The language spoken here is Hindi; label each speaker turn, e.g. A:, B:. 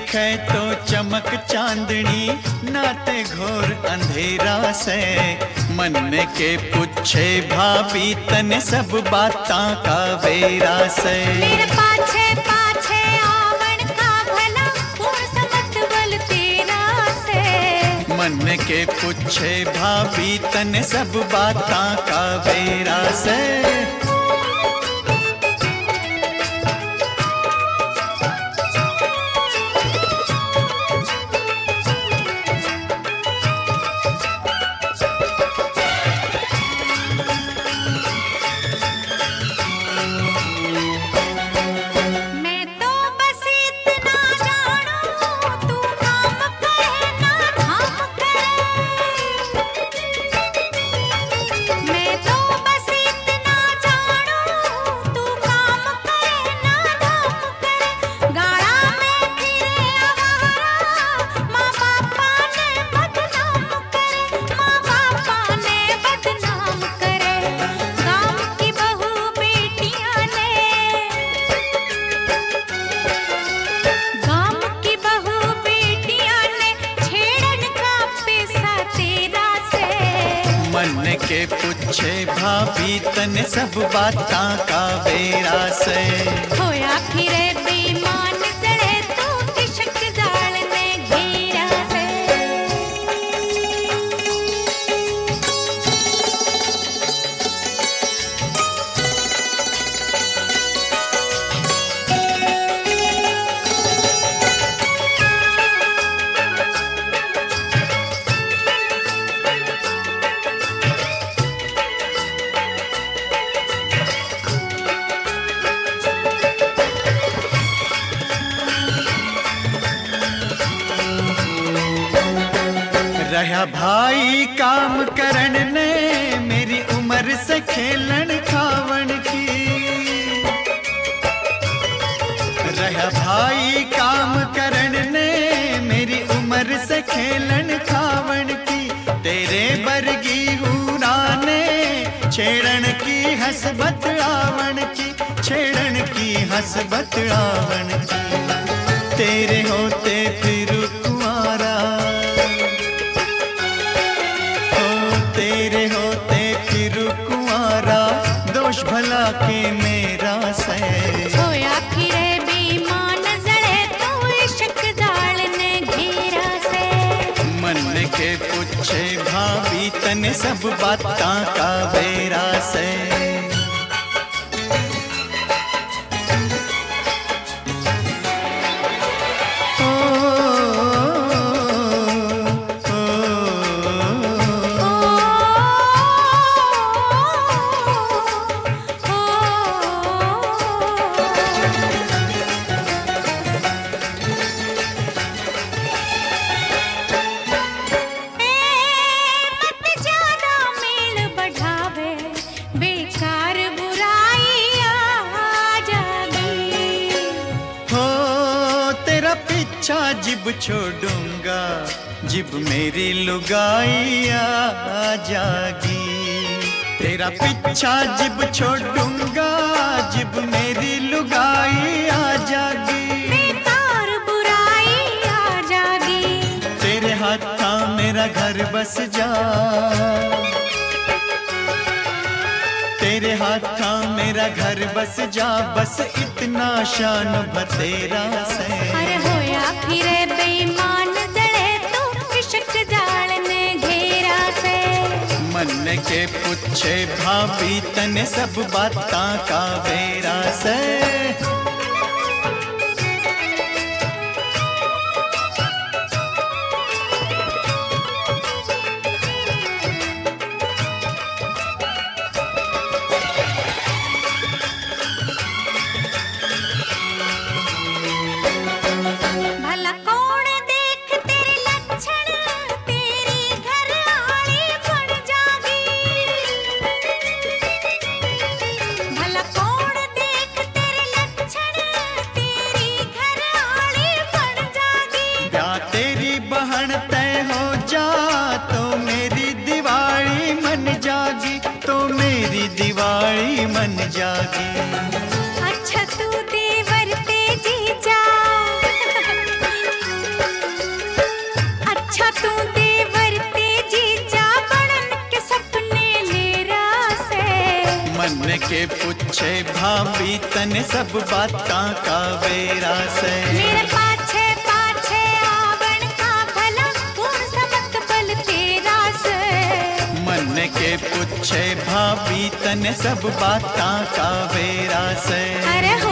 A: देखे तो चमक चांदनी, नाते घोर अंधेरा से। मन के पूछे भाभी तने सब बातां का वेरा से।
B: मेरे पाछे पाछे आवन का भला, कौन समत बल तेरा से।
A: मन के पूछे भाभी तने सब बातां का वेरा से। मन के पूछे भाभी तने सब बातां का वेरा से।
B: होया फिरे बेईमान जड़े तो इश्क जाल ने घेरा से।
A: रहा भाई काम करन ने, मेरी उम्र से खेलन खावन की। रहा भाई काम करन ने, मेरी उम्र से खेलन खावन की। तेरे बरगी हुराने छेड़न की हसबत आवन की, छेड़न की हसबत आवन की। तेरे होते फिर कुंवारा, तेरे होते फिर कुंवारा, दोष भला के मेरा से।
B: होया फिरे बेईमान जड़े तो इश्क जाल ने घेरा से।
A: मन के पूछे भाभी तने सब बातां का वेरा से। जिब छोड़ूंगा, जिब मेरी लुगाई आ जागी। तेरा पीछा जिब छोड़ूंगा, जिब मेरी लुगाई आ जागी।
B: बेकार बुराई आ जागी।
A: तेरे हाथा मेरा घर बस जा, तेरे हाथा मेरा घर बस जा। बस इतना शान बतेरा से।
B: अरे होया फिरे बेईमान जड़े तो इश्क जाल ने घेरा से।
A: मन के पूछे भाभी तने सब बातां का वेरा से। दिवाली मन जागी।
B: अच्छा तू देवर तेजी जा,
A: मन के पुछे भाभी तन सब बातां का वेरा से।
B: मेरे पाछे पाछे आवण का भला कौन समत बल तेरा से।
A: मन के पुछे भाभी तन सब बातां का वेरा से।
B: अरे